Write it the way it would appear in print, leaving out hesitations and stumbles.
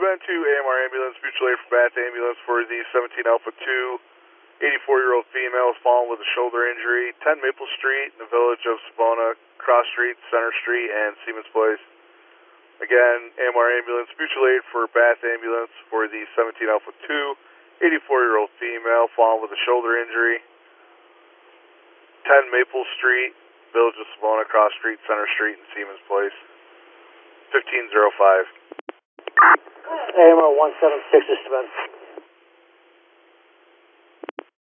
Savannah 2 AMR ambulance, mutual aid for Bath ambulance for the 17 Alpha 2, 84-year-old female is fallen with a shoulder injury, 10 Maple Street in the village of Savona, Cross Street, Center Street, and Siemens Place. Again, AMR ambulance, mutual aid for Bath ambulance for the 17 Alpha 2, 84-year-old female fallen with a shoulder injury, 10 Maple Street, village of Savona, Cross Street, Center Street, and Siemens Place. 1505. AMR 176 is Savannah.